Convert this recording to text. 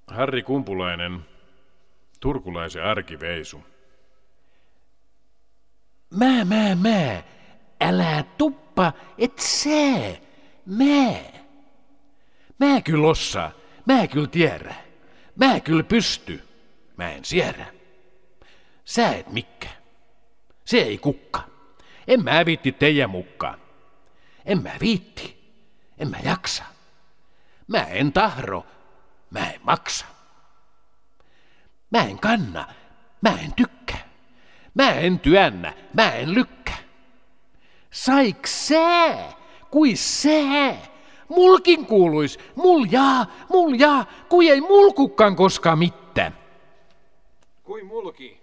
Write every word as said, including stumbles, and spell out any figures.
Harri Kumpulainen, turkulaisen arkiveisu. Mä, mä, mä, älä tuppa, et sä, mä. Mä kyllä osaa, mä kyllä tiedä, mä kyllä pysty, mä en siedä. Sä et mikkä, se ei kukka, en mä viitti teijä mukaan. En mä viitti, en mä jaksa. Mä en tahro, mä en maksa. Mä en kanna, mä en tykkää. Mä en työnnä, mä en lykkää. Saiks sä, kui sä? Mulkin kuuluis, mul jaa, mul jaa, kui ei mul kukkaan koskaan mitään. Kui mulki.